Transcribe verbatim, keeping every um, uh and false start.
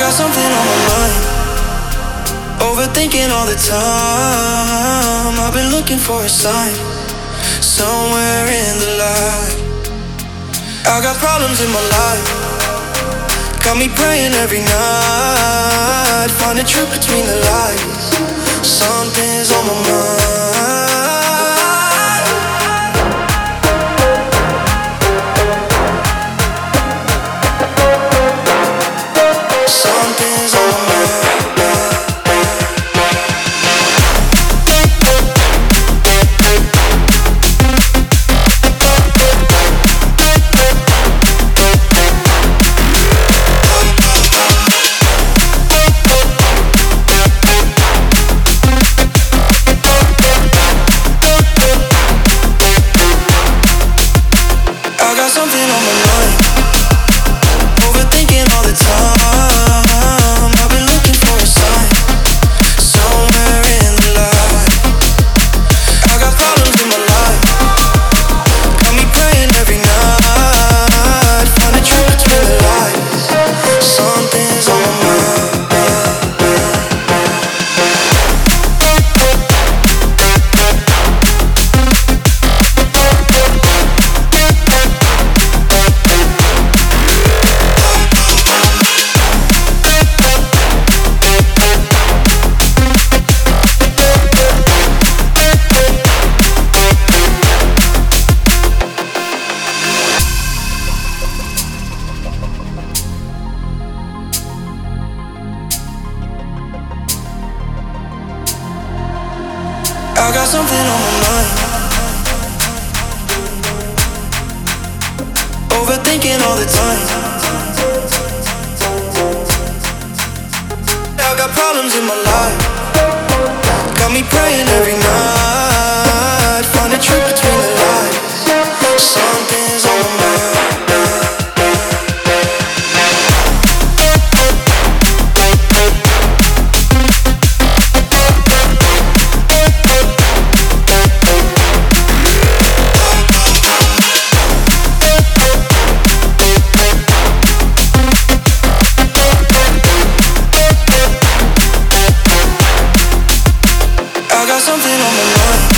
got something on my mind, overthinking all the time. I've been looking for a sign, somewhere in the light. I got problems in my life, got me praying every night. Find the truth between the lies, something's on my mind. Something's on my mind. I got something on my mind, overthinking all the time. I've been looking for a sign, somewhere in the light. I got problems in my life, got me praying every night. Find the truth between the lies, something's on my mind. I got something on my mind, overthinking all the time. I got problems in my life, got me praying every night. Find the truth between the lies, something's on my mind. I got something on my mind,